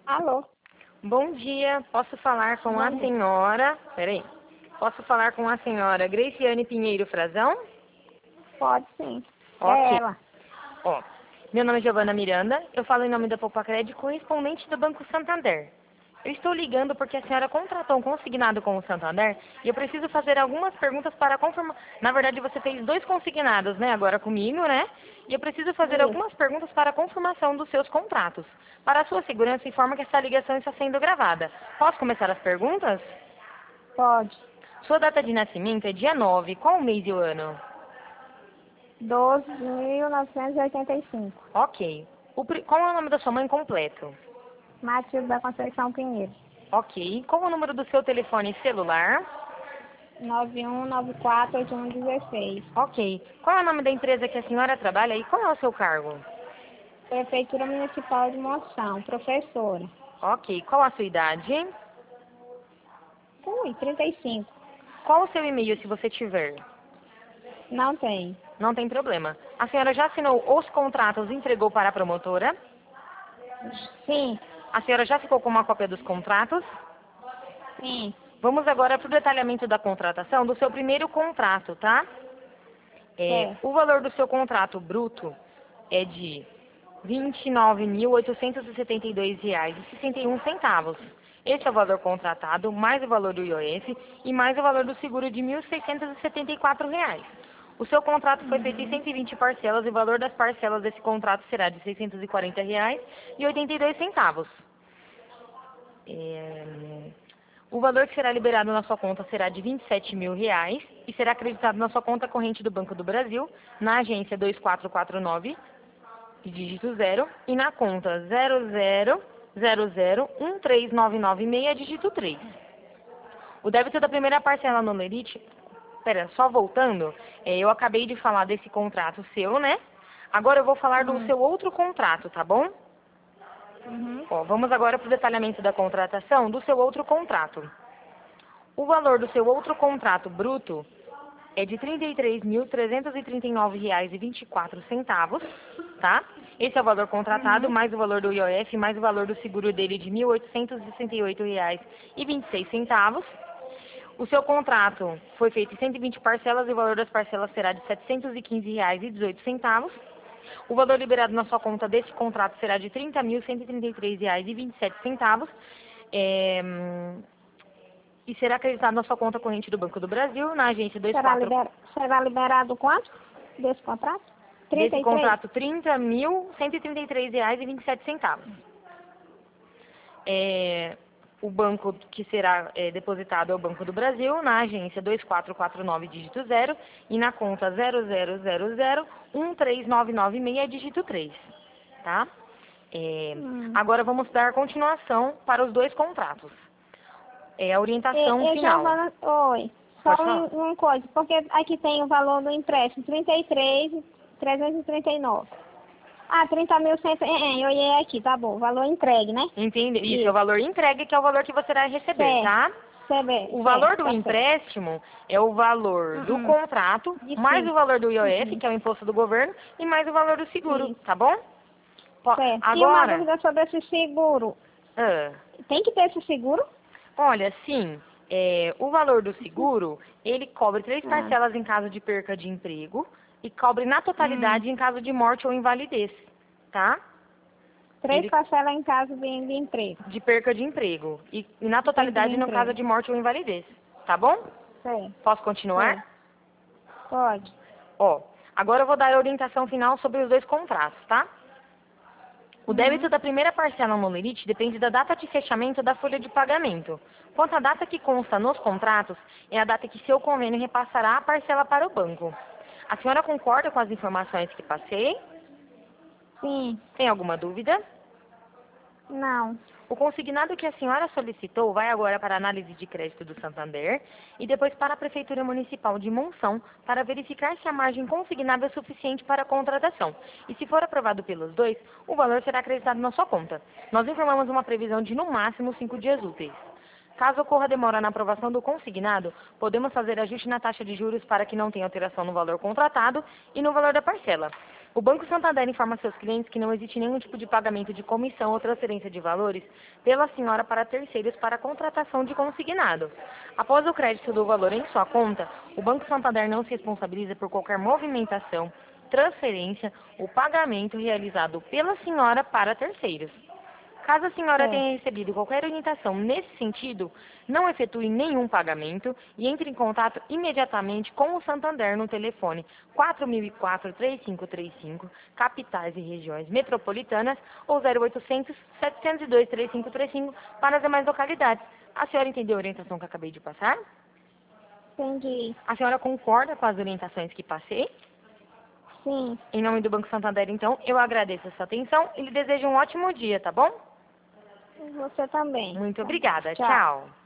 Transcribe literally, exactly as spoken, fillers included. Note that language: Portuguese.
Alô? Bom dia, posso falar com a Bom dia. senhora... Peraí. Posso falar com a senhora Graciane Pinheiro Frazão? Pode sim. É Ok. ela. Ó, meu nome é Giovana Miranda, eu falo em nome da Popacred, correspondente do Banco Santander. Eu estou ligando porque a senhora contratou um consignado com o Santander e eu preciso fazer algumas perguntas para confirmar. Na verdade, você fez dois consignados, né, agora comigo, né? E eu preciso fazer Isso. algumas perguntas para a confirmação dos seus contratos. Para a sua segurança, informa que essa ligação está sendo gravada. Posso começar as perguntas? Pode. Sua data de nascimento é dia nove. Qual o mês e o ano? doze de mil novecentos e oitenta e cinco. Ok. O pri- qual é o nome da sua mãe completo? Matilde da Conceição Pinheiro. Ok. Qual é o número do seu telefone celular? nove um nove quatro oito um um seis. Ok. Qual é o nome da empresa que a senhora trabalha e qual é o seu cargo? Prefeitura Municipal de Monção. Professora. Ok. Qual a sua idade? Ui, trinta e cinco. Qual o seu e-mail, se você tiver? Não tem. Não tem problema. A senhora já assinou os contratos e entregou para a promotora? Sim. A senhora já ficou com uma cópia dos contratos? Sim. Vamos agora para o detalhamento da contratação do seu primeiro contrato, tá? É, É. o valor do seu contrato bruto é de vinte e nove mil oitocentos e setenta e dois reais e sessenta e um centavos. Esse é o valor contratado, mais o valor do I O F e mais o valor do seguro de mil seiscentos e setenta e quatro reais. O seu contrato foi feito em Uhum. cento e vinte parcelas e o valor das parcelas desse contrato será de seiscentos e quarenta reais e oitenta e dois centavos. É, O valor que será liberado na sua conta será de vinte e sete mil reais e será acreditado na sua conta corrente do Banco do Brasil, na agência dois quatro quatro nove, dígito zero, e na conta zero zero zero zero um três nove nove seis, dígito três. O débito da primeira parcela no Lerite, pera, só voltando, é, eu acabei de falar desse contrato seu, né? Agora eu vou falar do Uhum. seu outro contrato, tá bom? Uhum. Ó, vamos agora para o detalhamento da contratação do seu outro contrato. O valor do seu outro contrato bruto é de trinta e três mil trezentos e trinta e nove reais e vinte e quatro centavos, tá? Esse é o valor contratado, Uhum. mais o valor do I O F, mais o valor do seguro dele de mil oitocentos e sessenta e oito reais e vinte e seis centavos. O seu contrato foi feito em cento e vinte parcelas e o valor das parcelas será de setecentos e quinze reais e dezoito centavos. O valor liberado na sua conta desse contrato será de trinta mil cento e trinta e três reais e vinte e sete centavos. É, e será acreditado na sua conta corrente do Banco do Brasil, na agência dois Será, quatro liber... Será liberado quanto desse contrato? Trinta desse e três. contrato trinta mil cento e trinta e três reais e vinte e sete centavos. É, o banco que será é, depositado é o Banco do Brasil, na agência dois quatro quatro nove, dígito zero, e na conta zero zero zero zero um três nove nove seis, dígito três, tá? É, Hum. agora vamos dar continuação para os dois contratos. É a orientação E, e final. Giovana, oi. Só Pode falar? um, uma coisa, porque aqui tem o valor do empréstimo, trinta e três mil trezentos e trinta e nove. Ah, trinta mil cento. É, é, eu olhei aqui, tá bom. Valor entregue, né? Entende? Isso é o Isso. valor entregue, que é o valor que você vai receber, Certo. tá? Certo, O valor certo, do tá certo. empréstimo é o valor do Uhum. contrato, De mais o sim. valor do I O F, Uhum. que é o imposto do governo, e mais o valor do seguro, Isso. tá bom? Po- Certo. E uma Agora, dúvida sobre esse seguro. ah, Tem que ter esse seguro? olha, sim, é, o valor do seguro, ele cobre três Ah. parcelas em caso de perca de emprego e cobre na Hum. totalidade em caso de morte ou invalidez, tá? Três Ele parcelas em caso de, de emprego. de perca de emprego e, e na De perda de totalidade no caso emprego. de morte ou invalidez, tá bom? Certo. Posso continuar? Certo. Pode. Ó, agora eu vou dar a orientação final sobre os dois contratos, tá? O Uhum. débito da primeira parcela no limite depende da data de fechamento da folha de pagamento. Quanto à data que consta nos contratos, é a data que seu convênio repassará a parcela para o banco. A senhora concorda com as informações que passei? Sim. Tem alguma dúvida? Não. O consignado que a senhora solicitou vai agora para a análise de crédito do Santander e depois para a Prefeitura Municipal de Monção para verificar se a margem consignada é suficiente para a contratação. E se for aprovado pelos dois, o valor será acreditado na sua conta. Nós informamos uma previsão de no máximo cinco dias úteis. Caso ocorra demora na aprovação do consignado, podemos fazer ajuste na taxa de juros para que não tenha alteração no valor contratado e no valor da parcela. O Banco Santander informa seus clientes que não existe nenhum tipo de pagamento de comissão ou transferência de valores pela senhora para terceiros para a contratação de consignado. Após o crédito do valor em sua conta, o Banco Santander não se responsabiliza por qualquer movimentação, transferência ou pagamento realizado pela senhora para terceiros. Caso a senhora É. tenha recebido qualquer orientação nesse sentido, não efetue nenhum pagamento e entre em contato imediatamente com o Santander no telefone quatro mil e quatro, três cinco três cinco, capitais e regiões metropolitanas, ou zero oitocentos, setecentos e dois, três cinco três cinco para as demais localidades. A senhora entendeu a orientação que eu acabei de passar? Entendi. A senhora concorda com as orientações que passei? Sim. Em nome do Banco Santander, então, eu agradeço a sua atenção e lhe desejo um ótimo dia, tá bom? Você também. Muito obrigada. Tchau. Tchau.